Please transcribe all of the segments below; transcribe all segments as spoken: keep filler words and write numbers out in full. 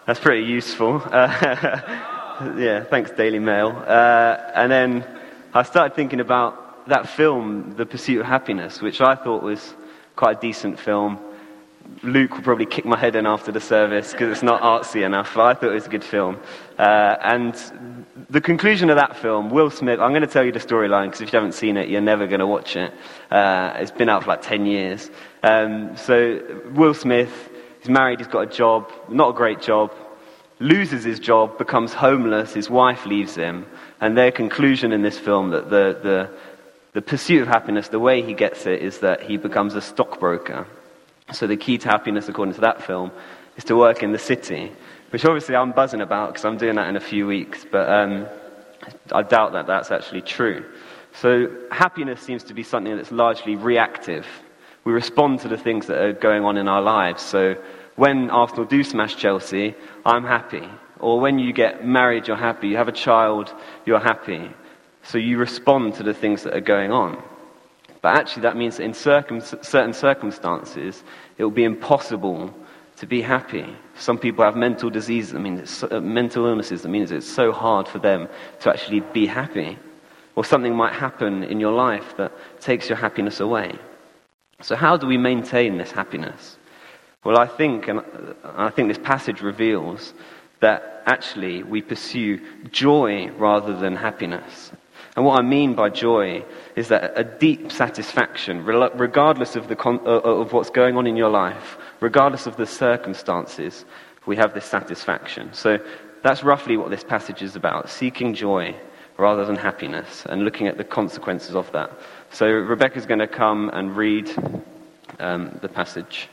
That's pretty useful. Uh, yeah, thanks Daily Mail. Uh, and then I started thinking about that film, The Pursuit of Happiness, which I thought was quite a decent film. Luke will probably kick my head in after the service because it's not artsy enough, but I thought it was a good film. Uh, and the conclusion of that film, Will Smith, I'm going to tell you the storyline because if you haven't seen it, you're never going to watch it. Uh, it's been out for like ten years. Um, so Will Smith, he's married, he's got a job, not a great job, loses his job, becomes homeless, his wife leaves him, and their conclusion in this film that the, the, the pursuit of happiness, the way he gets it is that he becomes a stockbroker. So the key to happiness, according to that film, is to work in the city, which obviously I'm buzzing about because I'm doing that in a few weeks, but um, I doubt that that's actually true. So happiness seems to be something that's largely reactive. We respond to the things that are going on in our lives. So when Arsenal do smash Chelsea, I'm happy. Or when you get married, you're happy. You have a child, you're happy. So you respond to the things that are going on. But actually that means that in circum- certain circumstances, it will be impossible to be happy. Some people have mental diseases, I mean, it's, uh, mental illnesses, that means it's so hard for them to actually be happy. Or something might happen in your life that takes your happiness away. So how do we maintain this happiness? Well, I think, and I think this passage reveals that actually we pursue joy rather than happiness. And what I mean by joy is that a deep satisfaction, regardless of the con- of what's going on in your life, regardless of the circumstances, we have this satisfaction. So that's roughly what this passage is about, seeking joy rather than happiness and looking at the consequences of that. So Rebecca's going to come and read um, the passage.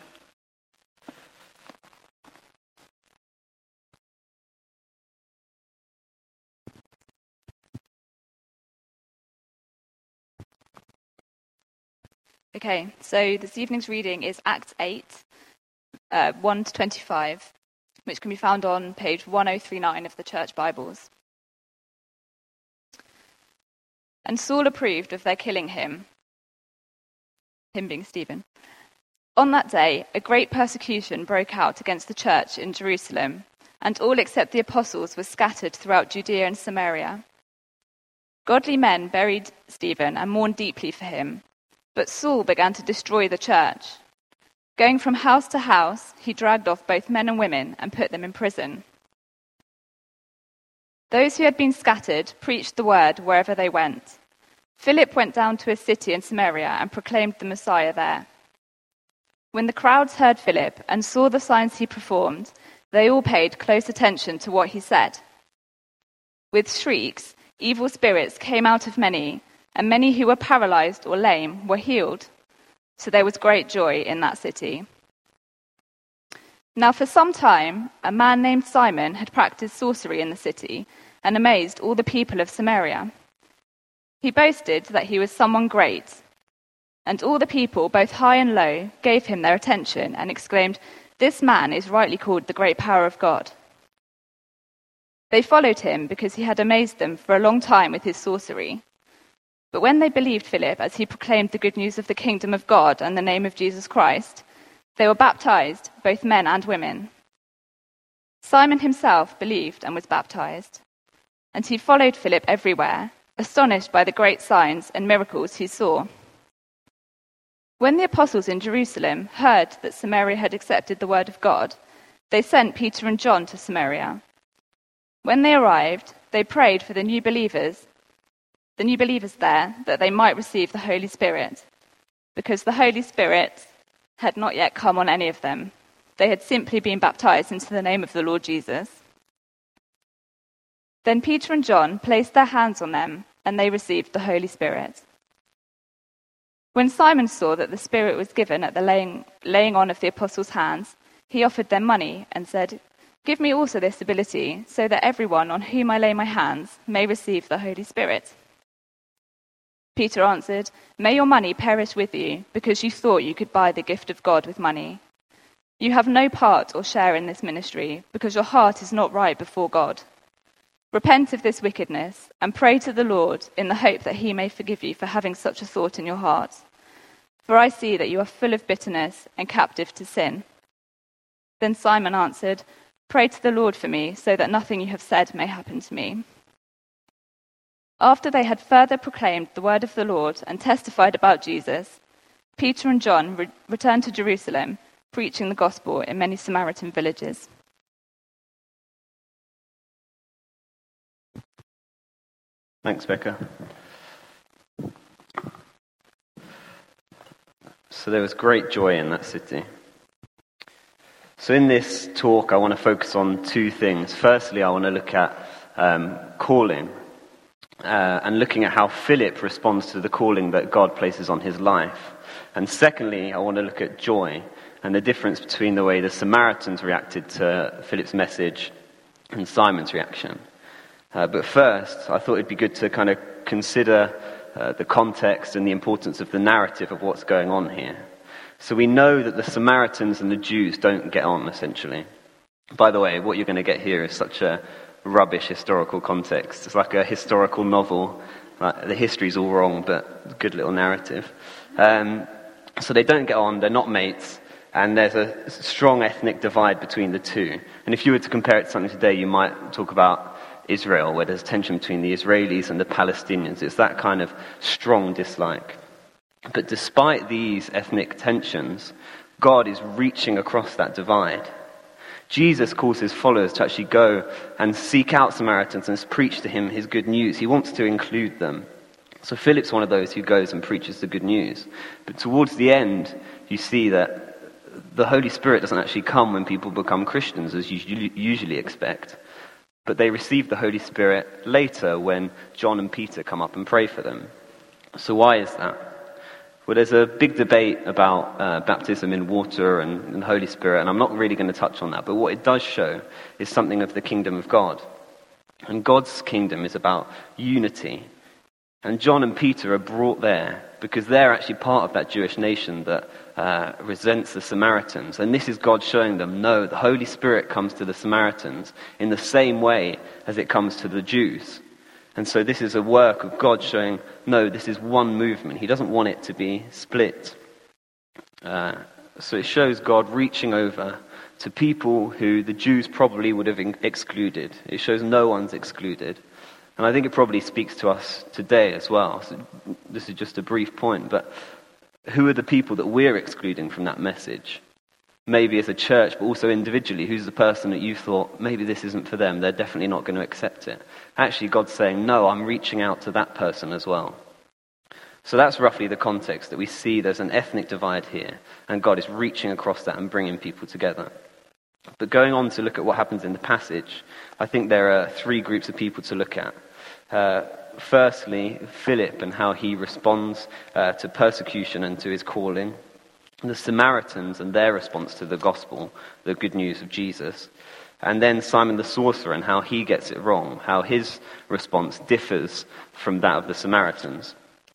Okay, so this evening's reading is Acts eight, uh, one to twenty-five, which can be found on page one oh three nine of the Church Bibles. And Saul approved of their killing him, him being Stephen. On that day, a great persecution broke out against the church in Jerusalem, and all except the apostles were scattered throughout Judea and Samaria. Godly men buried Stephen and mourned deeply for him. But Saul began to destroy the church. Going from house to house, he dragged off both men and women and put them in prison. Those who had been scattered preached the word wherever they went. Philip went down to a city in Samaria and proclaimed the Messiah there. When the crowds heard Philip and saw the signs he performed, they all paid close attention to what he said. With shrieks, evil spirits came out of many, and many who were paralyzed or lame were healed. So there was great joy in that city. Now for some time, a man named Simon had practiced sorcery in the city and amazed all the people of Samaria. He boasted that he was someone great, and all the people, both high and low, gave him their attention and exclaimed, "This man is rightly called the great power of God." They followed him because he had amazed them for a long time with his sorcery. But when they believed Philip as he proclaimed the good news of the kingdom of God and the name of Jesus Christ, they were baptized, both men and women. Simon himself believed and was baptized, and he followed Philip everywhere, astonished by the great signs and miracles he saw. When the apostles in Jerusalem heard that Samaria had accepted the word of God, they sent Peter and John to Samaria. When they arrived, they prayed for the new believers the new believers there, that they might receive the Holy Spirit, because the Holy Spirit had not yet come on any of them. They had simply been baptized into the name of the Lord Jesus. Then Peter and John placed their hands on them, and they received the Holy Spirit. When Simon saw that the Spirit was given at the laying, laying on of the apostles' hands, he offered them money and said, "Give me also this ability, so that everyone on whom I lay my hands may receive the Holy Spirit." Peter answered, "May your money perish with you, because you thought you could buy the gift of God with money. You have no part or share in this ministry, because your heart is not right before God. Repent of this wickedness, and pray to the Lord in the hope that he may forgive you for having such a thought in your heart. For I see that you are full of bitterness and captive to sin." Then Simon answered, Pray to the Lord for me, so that nothing you have said may happen to me." After they had further proclaimed the word of the Lord and testified about Jesus, Peter and John re- returned to Jerusalem, preaching the gospel in many Samaritan villages. Thanks, Becca. So there was great joy in that city. So in this talk, I want to focus on two things. Firstly, I want to look at um, calling uh, and looking at how Philip responds to the calling that God places on his life. And secondly, I want to look at joy and the difference between the way the Samaritans reacted to Philip's message and Simon's reaction. Uh, but first, I thought it'd be good to kind of consider uh, the context and the importance of the narrative of what's going on here. So we know that the Samaritans and the Jews don't get on, essentially. By the way, what you're going to get here is such a rubbish historical context. It's like a historical novel. Like, the history's all wrong, but good little narrative. Um, so they don't get on, they're not mates, and there's a strong ethnic divide between the two. And if you were to compare it to something today, you might talk about Israel, where there's tension between the Israelis and the Palestinians. It's that kind of strong dislike. But despite these ethnic tensions, God is reaching across that divide. Jesus calls his followers to actually go and seek out Samaritans and preach to him his good news. He wants to include them. So Philip's one of those who goes and preaches the good news. But towards the end, you see that the Holy Spirit doesn't actually come when people become Christians, as you usually expect. But they receive the Holy Spirit later when John and Peter come up and pray for them. So why is that? Well, there's a big debate about uh, baptism in water and, and the Holy Spirit, and I'm not really going to touch on that, but what it does show is something of the kingdom of God. And God's kingdom is about unity. And John and Peter are brought there because they're actually part of that Jewish nation that uh, resents the Samaritans. And this is God showing them, no, the Holy Spirit comes to the Samaritans in the same way as it comes to the Jews. And so this is a work of God showing, no, this is one movement. He doesn't want it to be split. Uh, so it shows God reaching over to people who the Jews probably would have excluded. It shows no one's excluded. And I think it probably speaks to us today as well. So this is just a brief point, but who are the people that we're excluding from that message? Maybe as a church, but also individually. Who's the person that you thought, maybe this isn't for them, they're definitely not going to accept it? Actually, God's saying, no, I'm reaching out to that person as well. So that's roughly the context, that we see there's an ethnic divide here, and God is reaching across that and bringing people together. But going on to look at what happens in the passage, I think there are three groups of people to look at. Uh, firstly, Philip and how he responds uh, to persecution and to his calling. The Samaritans and their response to the gospel, the good news of Jesus. And then Simon the sorcerer and how he gets it wrong, how his response differs from that of the Samaritans.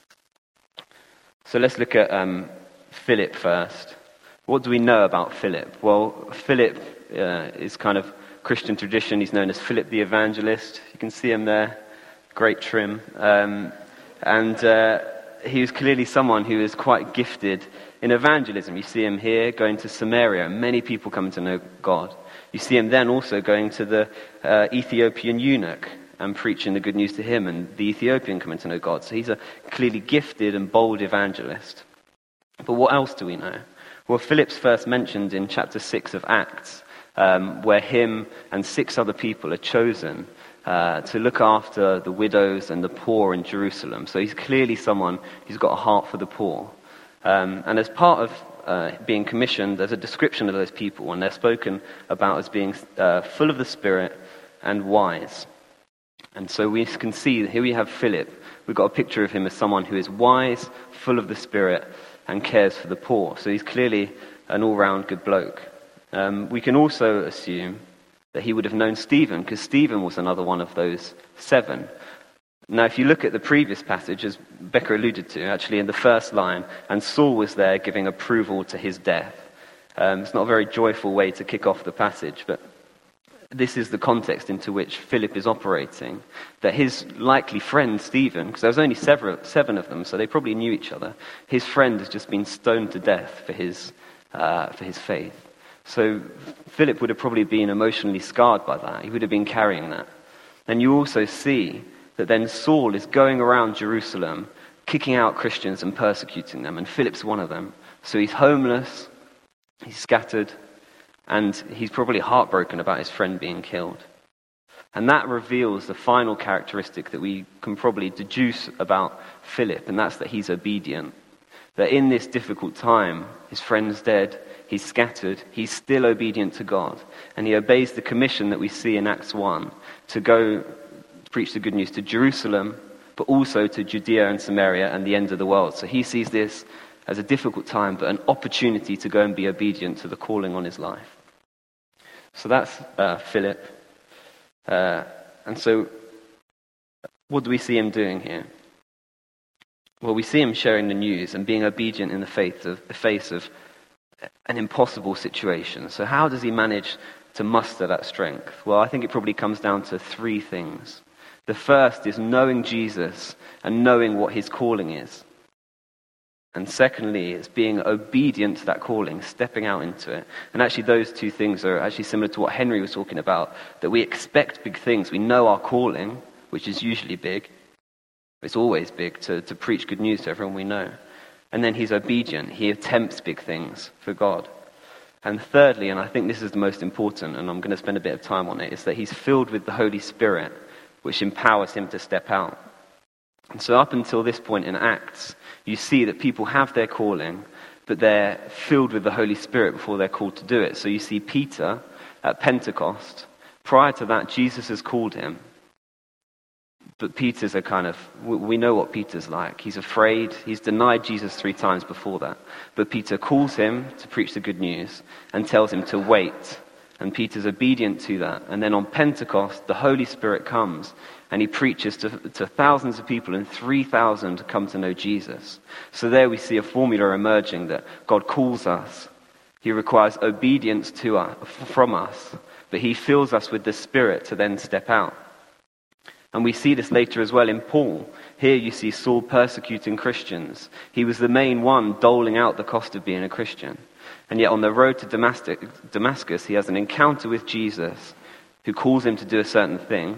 So let's look at um, Philip first. What do we know about Philip? Well, Philip uh, is kind of Christian tradition. He's known as Philip the Evangelist. You can see him there. Great trim. Um, and uh, he was clearly someone who is quite gifted in evangelism. You see him here going to Samaria. Many people come to know God. You see him then also going to the uh, Ethiopian eunuch and preaching the good news to him, and the Ethiopian coming to know God. So he's a clearly gifted and bold evangelist. But what else do we know? Well, Philip's first mentioned in chapter six of Acts, um, where him and six other people are chosen uh, to look after the widows and the poor in Jerusalem. So he's clearly someone who's got a heart for the poor. Um, and as part of uh, being commissioned, there's a description of those people, and they're spoken about as being uh, full of the Spirit and wise. And so we can see, here we have Philip. We've got a picture of him as someone who is wise, full of the Spirit, and cares for the poor. So he's clearly an all-round good bloke. Um, we can also assume that he would have known Stephen, because Stephen was another one of those seven. Now, if you look at the previous passage, as Becca alluded to, actually in the first line, and Saul was there giving approval to his death. Um, it's not a very joyful way to kick off the passage, but this is the context into which Philip is operating. That his likely friend, Stephen, because there was only several, seven of them, so they probably knew each other, his friend has just been stoned to death for his, uh, for his faith. So Philip would have probably been emotionally scarred by that. He would have been carrying that. And you also see that then Saul is going around Jerusalem, kicking out Christians and persecuting them, and Philip's one of them. So he's homeless, he's scattered, and he's probably heartbroken about his friend being killed. And that reveals the final characteristic that we can probably deduce about Philip, and that's that he's obedient. That in this difficult time, his friend's dead, he's scattered, he's still obedient to God. And he obeys the commission that we see in Acts one to go preach the good news to Jerusalem, but also to Judea and Samaria and the end of the world. So he sees this as a difficult time, but an opportunity to go and be obedient to the calling on his life. So that's uh, Philip. Uh, and so what do we see him doing here? Well, we see him sharing the news and being obedient in the face of, the face of an impossible situation. So how does he manage to muster that strength? Well, I think it probably comes down to three things. The first is knowing Jesus and knowing what his calling is. And secondly, it's being obedient to that calling, stepping out into it. And actually those two things are actually similar to what Henry was talking about, that we expect big things. We know our calling, which is usually big. It's always big to, to preach good news to everyone we know. And then he's obedient. He attempts big things for God. And thirdly, and I think this is the most important, and I'm going to spend a bit of time on it, is that he's filled with the Holy Spirit, which empowers him to step out. And so up until this point in Acts, you see that people have their calling, but they're filled with the Holy Spirit before they're called to do it. So you see Peter at Pentecost. Prior to that, Jesus has called him. But Peter's a kind of, we know what Peter's like. He's afraid. He's denied Jesus three times before that. But Peter calls him to preach the good news and tells him to wait. And Peter's obedient to that. And then on Pentecost, the Holy Spirit comes and he preaches to, to thousands of people, and three thousand come to know Jesus. So there we see a formula emerging that God calls us. He requires obedience to us, from us, but he fills us with the Spirit to then step out. And we see this later as well in Paul. Here you see Saul persecuting Christians. He was the main one doling out the cost of being a Christian. And yet on the road to Damascus, he has an encounter with Jesus, who calls him to do a certain thing.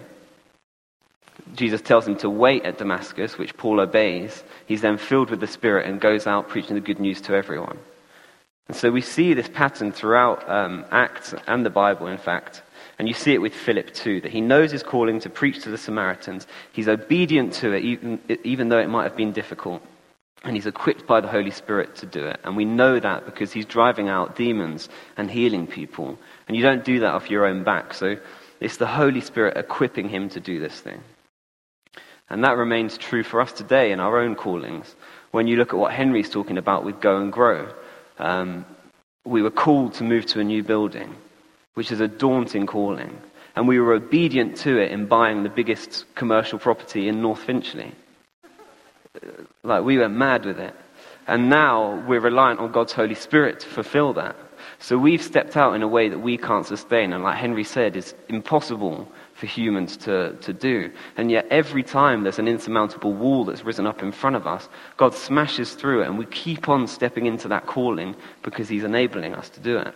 Jesus tells him to wait at Damascus, which Paul obeys. He's then filled with the Spirit and goes out preaching the good news to everyone. And so we see this pattern throughout um, Acts and the Bible, in fact. And you see it with Philip too, that he knows his calling to preach to the Samaritans. He's obedient to it, even, even though it might have been difficult. And he's equipped by the Holy Spirit to do it. And we know that because he's driving out demons and healing people. And you don't do that off your own back. So it's the Holy Spirit equipping him to do this thing. And that remains true for us today in our own callings. When you look at what Henry's talking about with Go and Grow, um, we were called to move to a new building, which is a daunting calling. And we were obedient to it in buying the biggest commercial property in North Finchley. Like, we went mad with it. And now we're reliant on God's Holy Spirit to fulfill that. So we've stepped out in a way that we can't sustain. And like Henry said, it's impossible for humans to, to do. And yet every time there's an insurmountable wall that's risen up in front of us, God smashes through it and we keep on stepping into that calling because he's enabling us to do it.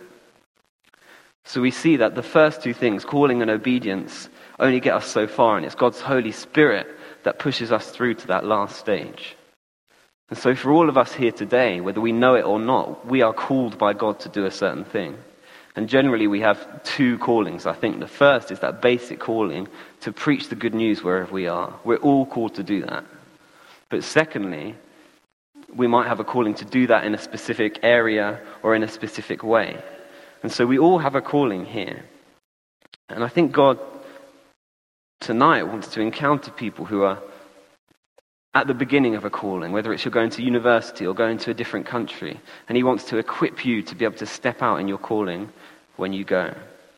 So we see that the first two things, calling and obedience, only get us so far, and it's God's Holy Spirit that pushes us through to that last stage. And so for all of us here today, whether we know it or not, we are called by God to do a certain thing. And generally we have two callings, I think. The first is that basic calling to preach the good news wherever we are. We're all called to do that. But secondly, we might have a calling to do that in a specific area or in a specific way. And so we all have a calling here. And I think God tonight wants to encounter people who are at the beginning of a calling, whether it's you're going to university or going to a different country. And he wants to equip you to be able to step out in your calling when you go.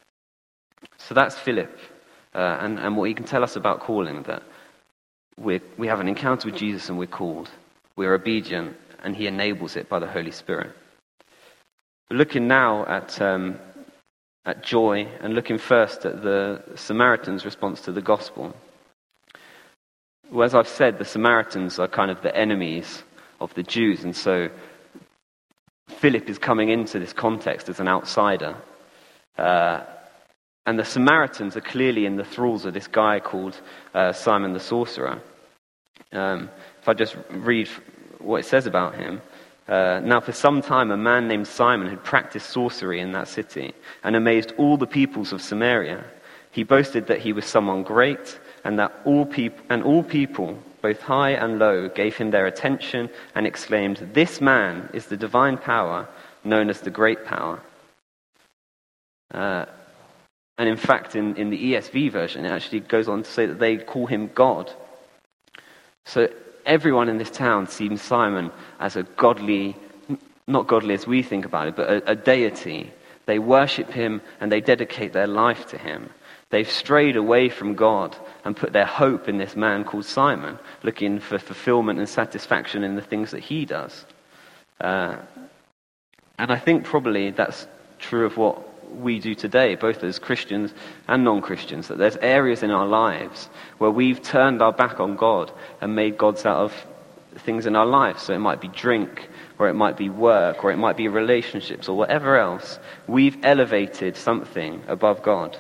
So that's Philip, uh, and, and what he can tell us about calling, that we we have an encounter with Jesus and we're called. We're obedient, and he enables it by the Holy Spirit. We're looking now at um, at joy, and looking first at the Samaritans' response to the gospel. Well, as I've said, the Samaritans are kind of the enemies of the Jews, and so Philip is coming into this context as an outsider. Uh, and the Samaritans are clearly in the thralls of this guy called uh, Simon the Sorcerer. Um, if I just read what it says about him. Uh, now for some time a man named Simon had practiced sorcery in that city and amazed all the peoples of Samaria. He boasted that he was someone great, and that all people and all people, both high and low, gave him their attention and exclaimed, "This man is the divine power known as the Great Power." Uh, and in fact, in, in the E S V version, it actually goes on to say that they call him God. So everyone in this town sees Simon as a godly, not godly as we think about it, but a, a deity. They worship him and they dedicate their life to him. They've strayed away from God and put their hope in this man called Simon, looking for fulfillment and satisfaction in the things that he does. Uh, and I think probably that's true of what we do today, both as Christians and non-Christians, that there's areas in our lives where we've turned our back on God and made gods out of things in our lives. So it might be drink, or it might be work, or it might be relationships, or whatever else. We've elevated something above God.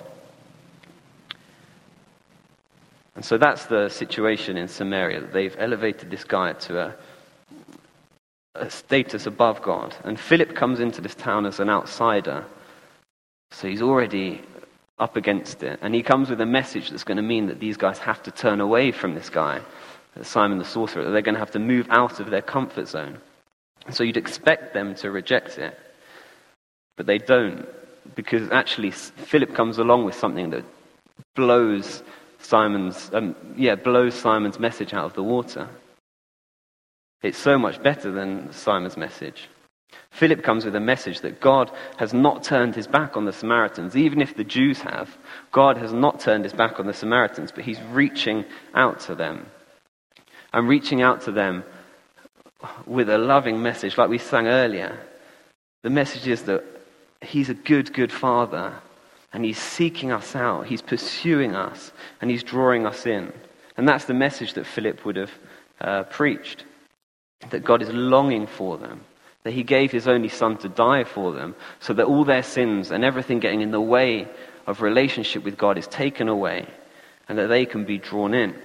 And so that's the situation in Samaria, that they've elevated this guy to a, a status above God. And Philip comes into this town as an outsider, so he's already up against it. And he comes with a message that's going to mean that these guys have to turn away from this guy, Simon the Sorcerer, that they're going to have to move out of their comfort zone. And so you'd expect them to reject it, but they don't, because actually Philip comes along with something that blows Simon's, um, yeah, blows Simon's message out of the water. It's so much better than Simon's message. Philip comes with a message that God has not turned his back on the Samaritans. Even if the Jews have, God has not turned his back on the Samaritans, but he's reaching out to them. And reaching out to them with a loving message, like we sang earlier. The message is that he's a good, good father, and he's seeking us out, he's pursuing us, and he's drawing us in. And that's the message that Philip would have uh, preached, that God is longing for them, that he gave his only son to die for them, so that all their sins and everything getting in the way of relationship with God is taken away, and that they can be drawn in.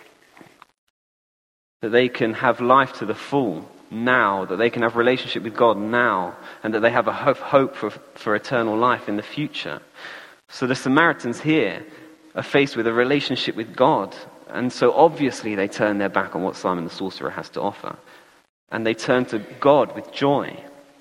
That they can have life to the full now, that they can have relationship with God now, and that they have a hope for, for eternal life in the future. So the Samaritans here are faced with a relationship with God, and so obviously they turn their back on what Simon the Sorcerer has to offer, and they turn to God with joy.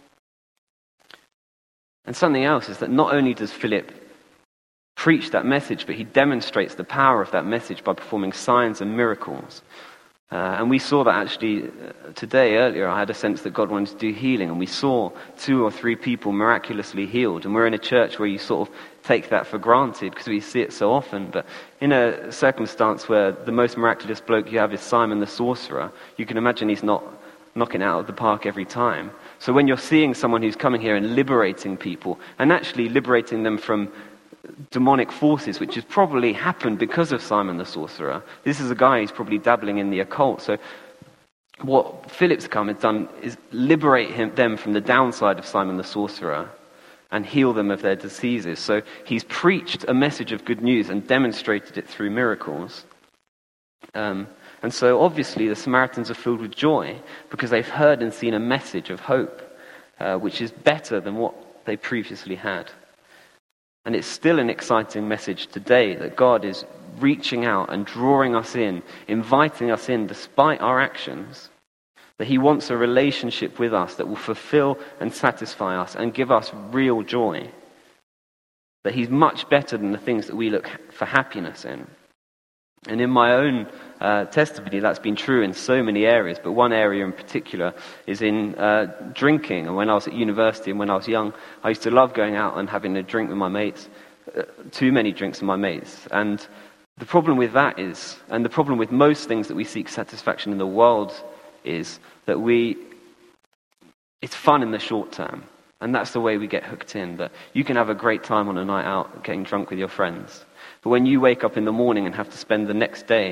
And something else is that not only does Philip preach that message, but he demonstrates the power of that message by performing signs and miracles. Uh, and we saw that actually uh, today, earlier. I had a sense that God wanted to do healing, and we saw two or three people miraculously healed. And we're in a church where you sort of take that for granted because we see it so often. But in a circumstance where the most miraculous bloke you have is Simon the Sorcerer, you can imagine he's not knocking it out of the park every time. So when you're seeing someone who's coming here and liberating people, and actually liberating them from demonic forces, which has probably happened because of Simon the Sorcerer. This is a guy who's probably dabbling in the occult. So what Philip's come has done is liberate him, them from the downside of Simon the Sorcerer and heal them of their diseases. So he's preached a message of good news and demonstrated it through miracles. Um, and so obviously the Samaritans are filled with joy because they've heard and seen a message of hope, uh, which is better than what they previously had. And it's still an exciting message today that God is reaching out and drawing us in, inviting us in despite our actions, that he wants a relationship with us that will fulfill and satisfy us and give us real joy, that he's much better than the things that we look for happiness in. And in my own uh, testimony, that's been true in so many areas, but one area in particular is in uh, drinking. And when I was at university and when I was young, I used to love going out and having a drink with my mates, uh, too many drinks with my mates. And the problem with that is, and the problem with most things that we seek satisfaction in the world is that we, it's fun in the short term. And that's the way we get hooked in, that you can have a great time on a night out getting drunk with your friends. But when you wake up in the morning and have to spend the next day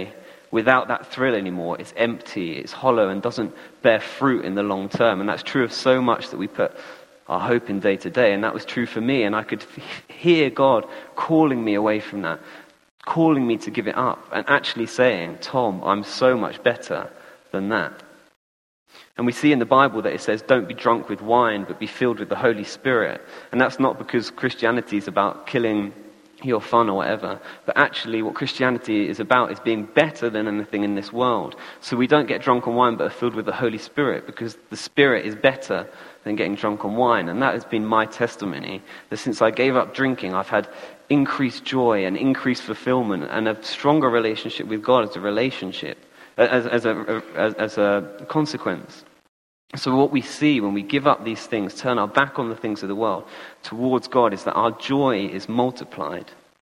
without that thrill anymore, it's empty, it's hollow, and doesn't bear fruit in the long term. And that's true of so much that we put our hope in day to day. And that was true for me. And I could hear God calling me away from that, calling me to give it up, and actually saying, Tom, I'm so much better than that. And we see in the Bible that it says, don't be drunk with wine, but be filled with the Holy Spirit. And that's not because Christianity is about killing your fun or whatever, but actually what Christianity is about is being better than anything in this world. So we don't get drunk on wine, but are filled with the Holy Spirit, because the Spirit is better than getting drunk on wine. And that has been my testimony, that since I gave up drinking, I've had increased joy and increased fulfillment and a stronger relationship with God as a relationship, as, as, a, as, as a consequence. So what we see when we give up these things, turn our back on the things of the world towards God, is that our joy is multiplied.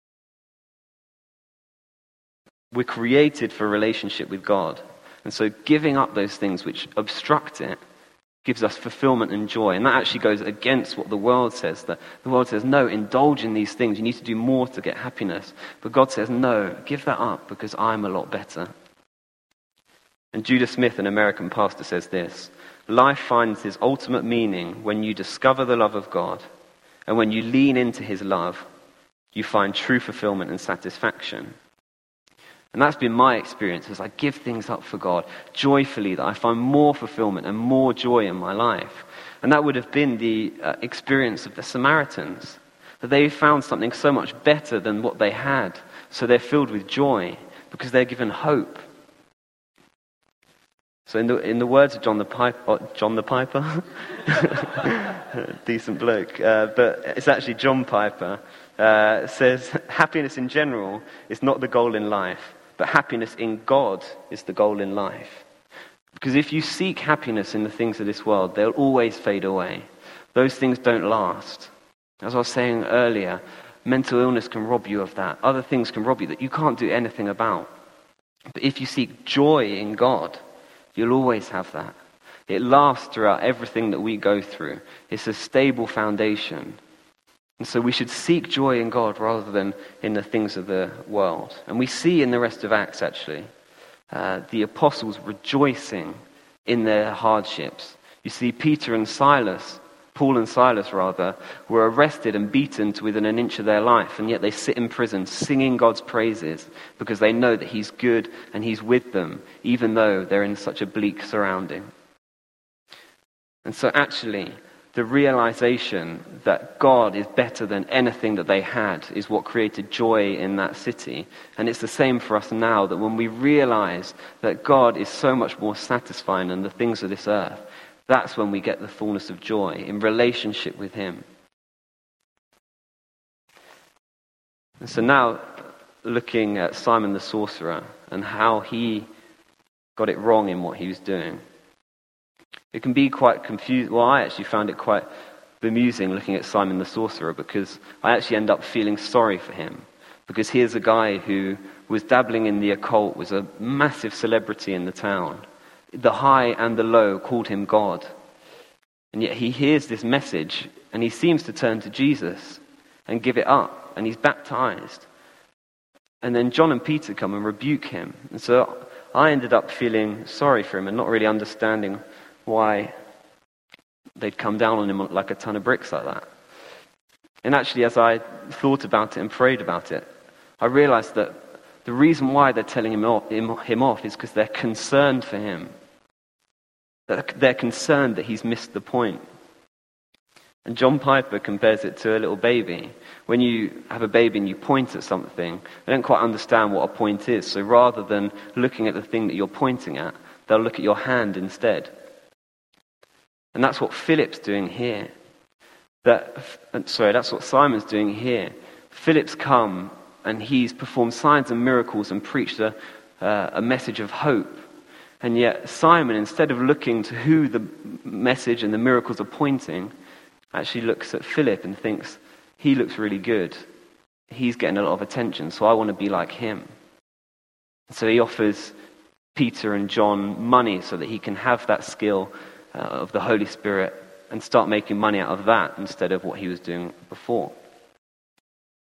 We're created for a relationship with God. And so giving up those things which obstruct it gives us fulfillment and joy. And that actually goes against what the world says. That the world says, no, indulge in these things. You need to do more to get happiness. But God says, no, give that up because I'm a lot better. And Judah Smith, an American pastor, says this: life finds its ultimate meaning when you discover the love of God, and when you lean into his love, you find true fulfillment and satisfaction. And that's been my experience as I give things up for God joyfully, that I find more fulfillment and more joy in my life. And that would have been the uh, experience of the Samaritans, that they found something so much better than what they had. So they're filled with joy because they're given hope. So in the in the words of John the Piper, John the Piper, decent bloke, uh, but it's actually John Piper, uh, says happiness in general is not the goal in life, but happiness in God is the goal in life. Because if you seek happiness in the things of this world, they'll always fade away. Those things don't last. As I was saying earlier, mental illness can rob you of that. Other things can rob you that you can't do anything about. But if you seek joy in God, you'll always have that. It lasts throughout everything that we go through. It's a stable foundation. And so we should seek joy in God rather than in the things of the world. And we see in the rest of Acts, actually, uh, the apostles rejoicing in their hardships. You see Peter and Silas, Paul and Silas rather, were arrested and beaten to within an inch of their life, and yet they sit in prison singing God's praises because they know that he's good and he's with them, even though they're in such a bleak surrounding. And so actually, the realization that God is better than anything that they had is what created joy in that city. And it's the same for us now, that when we realize that God is so much more satisfying than the things of this earth, that's when we get the fullness of joy in relationship with him. And so now, looking at Simon the sorcerer and how he got it wrong in what he was doing. It can be quite confusing. Well, I actually found it quite bemusing looking at Simon the sorcerer, because I actually end up feeling sorry for him. Because here's a guy who was dabbling in the occult, was a massive celebrity in the town. The high and the low called him God. And yet he hears this message and he seems to turn to Jesus and give it up, and he's baptized. And then John and Peter come and rebuke him. And so I ended up feeling sorry for him and not really understanding why they'd come down on him like a ton of bricks like that. And actually, as I thought about it and prayed about it, I realized that the reason why they're telling him off, him, him off is because they're concerned for him. That they're concerned that he's missed the point. And John Piper compares it to a little baby. When you have a baby and you point at something, they don't quite understand what a point is. So rather than looking at the thing that you're pointing at, they'll look at your hand instead. And that's what Philip's doing here. That, sorry, that's what Simon's doing here. Philip's come and he's performed signs and miracles and preached a, uh, a message of hope. And yet Simon, instead of looking to who the message and the miracles are pointing, actually looks at Philip and thinks, he looks really good. He's getting a lot of attention, so I want to be like him. So he offers Peter and John money so that he can have that skill uh, of the Holy Spirit and start making money out of that instead of what he was doing before.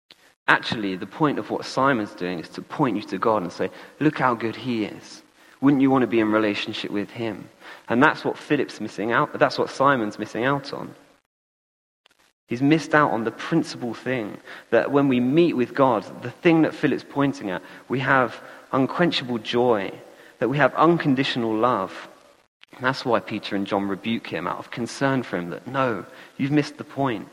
Actually, the point of what Simon's doing is to point you to God and say, look how good he is. Wouldn't you want to be in relationship with him? And that's what Philip's missing out. That's what Simon's missing out on. He's missed out on the principal thing, that when we meet with God, the thing that Philip's pointing at, we have unquenchable joy, that we have unconditional love. And that's why Peter and John rebuke him out of concern for him, that no, you've missed the point.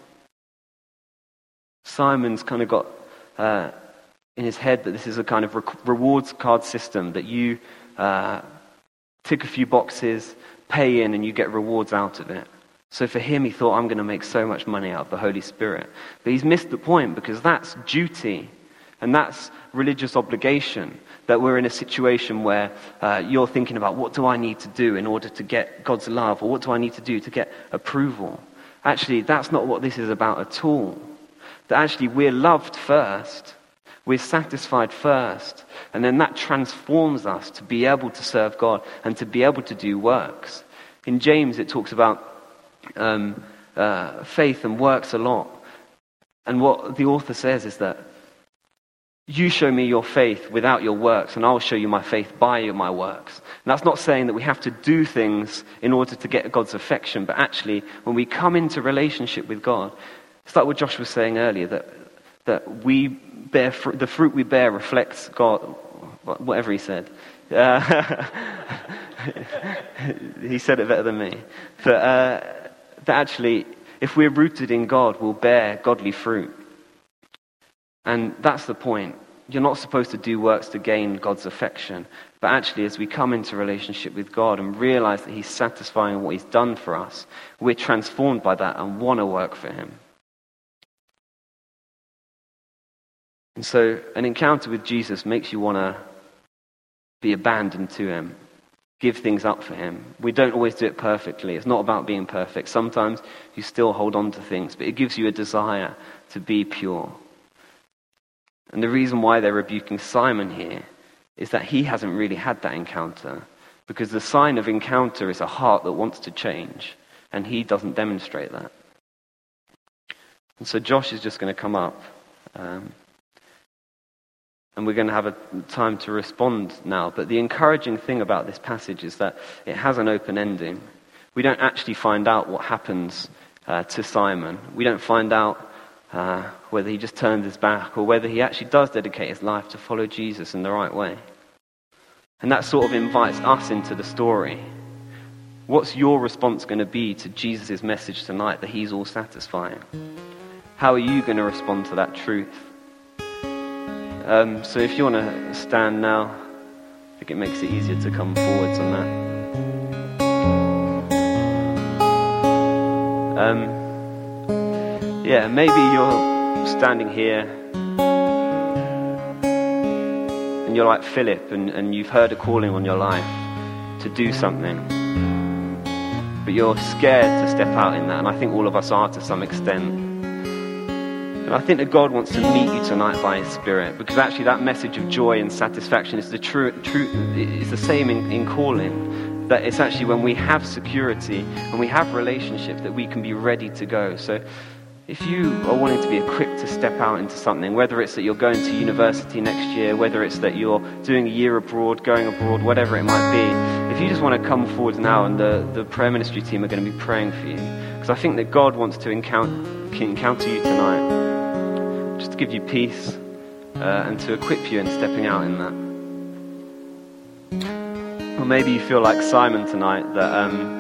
Simon's kind of got uh, in his head that this is a kind of re- rewards card system, that you uh, tick a few boxes, pay in, and you get rewards out of it. So for him, he thought, I'm going to make so much money out of the Holy Spirit. But he's missed the point, because that's duty, and that's religious obligation, that we're in a situation where uh, you're thinking about, what do I need to do in order to get God's love, or what do I need to do to get approval? Actually, that's not what this is about at all. That actually we're loved first, we're satisfied first, and then that transforms us to be able to serve God and to be able to do works. In James, it talks about um, uh, faith and works a lot. And what the author says is that you show me your faith without your works, and I'll show you my faith by my works. And that's not saying that we have to do things in order to get God's affection, but actually, when we come into relationship with God, it's like what Josh was saying earlier, that that we bear fr- the fruit we bear reflects God, whatever he said. Uh, he said it better than me. But uh, that actually, if we're rooted in God, we'll bear godly fruit. And that's the point. You're not supposed to do works to gain God's affection. But actually, as we come into relationship with God and realize that he's satisfying what he's done for us, we're transformed by that and want to work for him. And so an encounter with Jesus makes you want to be abandoned to him, give things up for him. We don't always do it perfectly. It's not about being perfect. Sometimes you still hold on to things, but it gives you a desire to be pure. And the reason why they're rebuking Simon here is that he hasn't really had that encounter, because the sign of encounter is a heart that wants to change, and he doesn't demonstrate that. And so Josh is just going to come up, um, and we're going to have a time to respond now. But the encouraging thing about this passage is that it has an open ending. We don't actually find out what happens uh, to Simon. We don't find out Uh, whether he just turned his back or whether he actually does dedicate his life to follow Jesus in the right way. And that sort of invites us into the story. What's your response going to be to Jesus' message tonight that he's all satisfying? How are you going to respond to that truth? Um, so if you want to stand now, I think it makes it easier to come forwards on that. Um, Yeah, maybe you're standing here and you're like Philip and, and you've heard a calling on your life to do something, but you're scared to step out in that, and I think all of us are to some extent. And I think that God wants to meet you tonight by his Spirit, because actually that message of joy and satisfaction is the true, true is the same in, in calling. That it's actually when we have security and we have relationship that we can be ready to go. So if you are wanting to be equipped to step out into something, whether it's that you're going to university next year, whether it's that you're doing a year abroad, going abroad, whatever it might be, if you just want to come forward now, and the, the prayer ministry team are going to be praying for you, because I think that God wants to encounter, encounter you tonight, just to give you peace uh, and to equip you in stepping out in that. Or maybe you feel like Simon tonight, that um,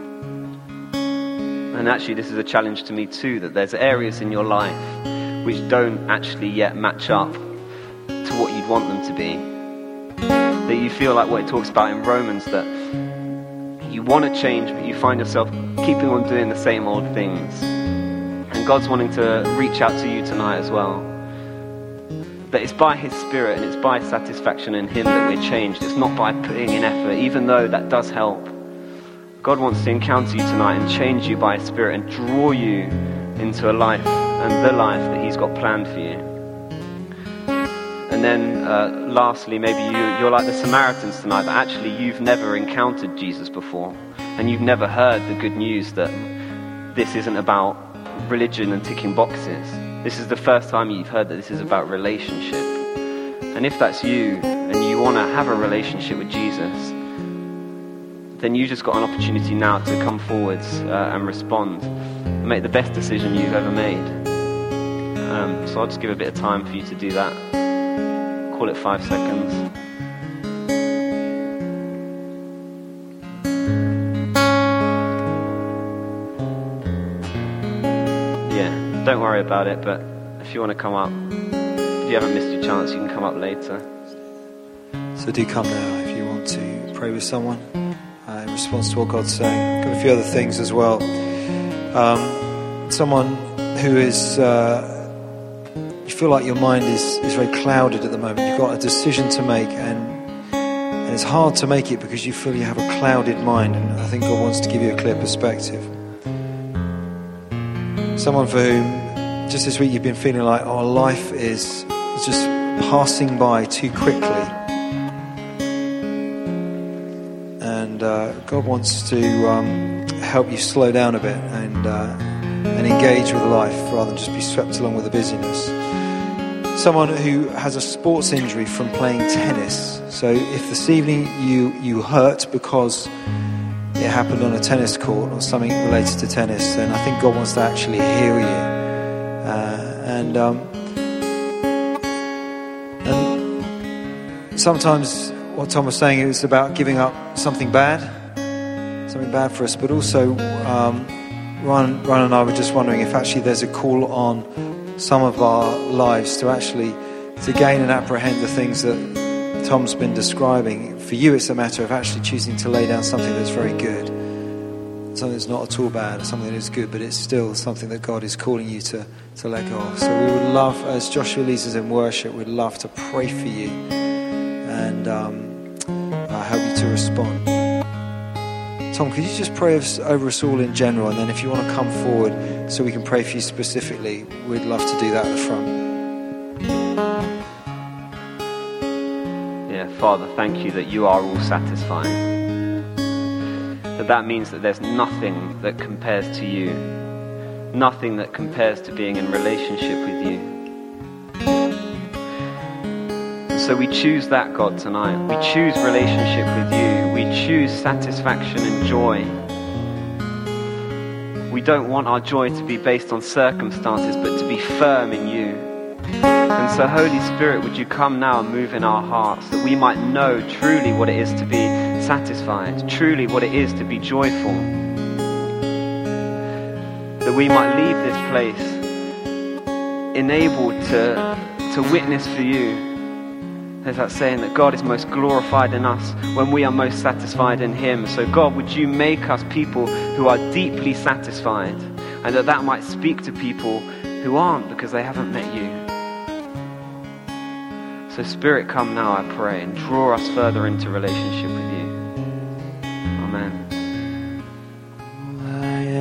and actually this is a challenge to me too, that there's areas in your life which don't actually yet match up to what you'd want them to be. That you feel like what it talks about in Romans, that you want to change, but you find yourself keeping on doing the same old things. And God's wanting to reach out to you tonight as well. That it's by his Spirit and it's by satisfaction in him that we're changed. It's not by putting in effort, even though that does help. God wants to encounter you tonight and change you by his Spirit and draw you into a life and the life that he's got planned for you. And then uh, lastly, maybe you, you're like the Samaritans tonight, that actually you've never encountered Jesus before, and you've never heard the good news that this isn't about religion and ticking boxes. this is the first time you've heard that this is about relationship. And if that's you, and you want to have a relationship with Jesus, then you just got an opportunity now to come forwards uh, and respond and make the best decision you've ever made. Um, so I'll just give a bit of time for you to do that. Call it five seconds. Yeah, don't worry about it, but if you want to come up, if you haven't missed your chance, you can come up later. So do come now if you want to pray with someone uh, in response to what God's saying. Got a few other things as well. Um, someone who is, uh, you feel like your mind is, is very clouded at the moment. You've got a decision to make, and, and it's hard to make it because you feel you have a clouded mind, and I think God wants to give you a clear perspective. Someone for whom just this week you've been feeling like, oh, life is just passing by too quickly. And uh, God wants to um, help you slow down a bit and uh, and engage with life rather than just be swept along with the busyness. Someone who has a sports injury from playing tennis. So if this evening you, you hurt because it happened on a tennis court or something related to tennis, then I think God wants to actually heal you. Uh, and um, and sometimes what Tom was saying, it was about giving up something bad, something bad for us, but also um, Ryan, Ryan and I were just wondering if actually there's a call on some of our lives to actually to gain and apprehend the things that Tom's been describing. For you, it's a matter of actually choosing to lay down something that's very good, something that's not at all bad, something that is good, but it's still something that God is calling you to, to let go of. So we would love, as Joshua leads us in worship, we'd love to pray for you and um, uh, help you to respond. Tom, could you just pray over us all in general, and then if you want to come forward so we can pray for you specifically, we'd love to do that at the front. Yeah, Father, thank you that you are all satisfying. That that means that there's nothing that compares to you, nothing that compares to being in relationship with you. So we choose that, God, tonight. We choose relationship with you. We choose satisfaction and joy. We don't want our joy to be based on circumstances, but to be firm in you. And so, Holy Spirit, would you come now and move in our hearts, that we might know truly what it is to be satisfied, truly what it is to be joyful. That we might leave this place enabled to, to witness for you. There's that saying that God is most glorified in us when we are most satisfied in him. So God, would you make us people who are deeply satisfied, and that that might speak to people who aren't because they haven't met you. So Spirit, come now, I pray, and draw us further into relationship with you.